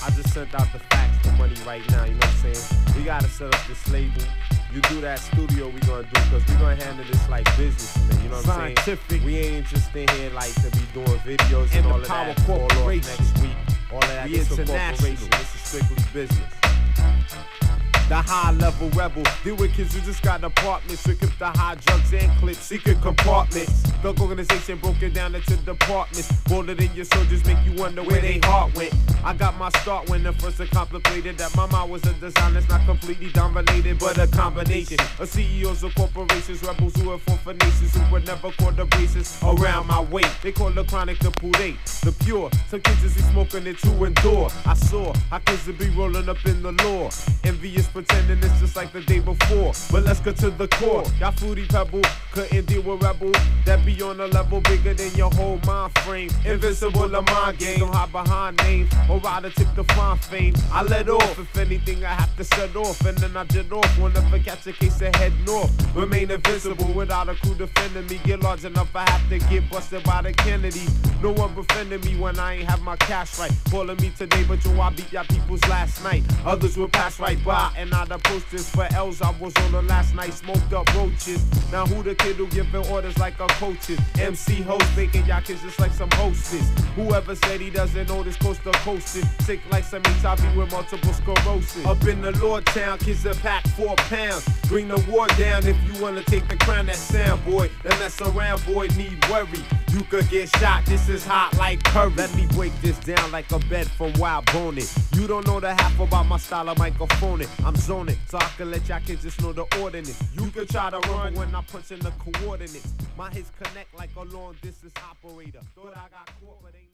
I just sent out the fax for money right now, you know what I'm saying? We gotta set up this label. You do that studio we gonna do, cause we gonna handle this like businessmen, you know what I'm saying? We ain't just in here like to be doing videos and all of that. All off next week, all of that. It's a corporation. This is strictly business. The high level rebel, deal with kids who just got apartments, trick up the high drugs and clips, secret compartments. The organization broken down into departments, bolder than your soldiers, make you wonder where they heart went. I got my start when the first contemplated that my mind was a design that's not completely dominated, but a combination of CEOs of corporations, rebels who are for nations who would never call the braces around my weight. They call the chronic the puree, the pure. Some kids just be smoking it to endure. I saw how kids would be rolling up in the law, envious pretending it's just like the day before. But let's get to the core. Y'all fruity pebble couldn't deal with rebel that be on a level bigger than your whole mind frame. Invincible of my game, don't hide behind names or rather tip the fine fame. I let off, if anything I have to set off, and then I jet off. Won't ever catch a case of head north. Remain invincible without a crew defending me. Get large enough I have to get busted by the Kennedys. No one befriending me when I ain't have my cash right. Calling me today, but yo, I beat y'all peoples last night. Others will pass right by, and I the posters for L's. I was on the last night, smoked up roaches. Now who the kid who giving orders like a coaches? MC host, making y'all kids just like some hostess. Whoever said he doesn't know this coast to coasting, sick like some HIV with multiple sclerosis. Up in the Lord town, kids are packed 4 pounds. Bring the war down if you wanna take the crown. That sound boy, that mess around boy need worry. You could get shot, this is hot like curry. Let me break this down like a bed from Wild Boning. You don't know the half about my style of microphoning. I'm zoning, so I can let y'all kids just know the ordinance. You can try to run when I punch in the coordinates. My hits connect like a long distance operator. Thought I got caught, but ain't